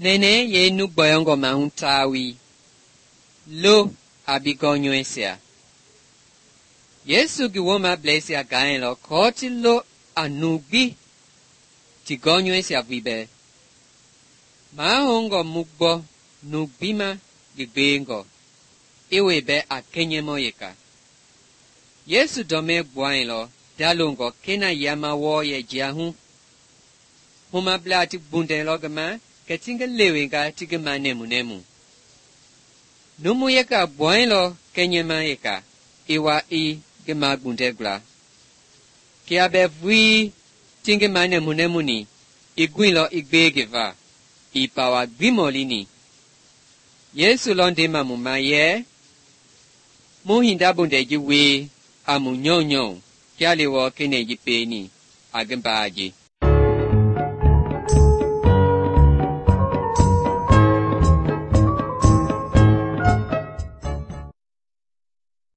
Nene ye nu boyongo mahuntawi. Lo abigonyo esia. Yesu ki woma blesia gaen lo koti lo anubi. Tigonyo esia vibe. Mahongo mugbo nubima gibengo. Iwebe a kenyemo yeka. Yesu dome buain lo dalongo kena yama wo ye jiahun. Huma blati bunde logama ketinga lewenga tigama nemu. Numu yeka buain lo kenyema yeka. Iwa I gema bunde gla. Kia be vui tingama nemu ni. Igwin lo igbegeva. Ipawa gwimolini. Yesu londe mamuma ye. Muhinda bunde jiwe. Amu nyong kia lewo kene jipe ni. Agembaji.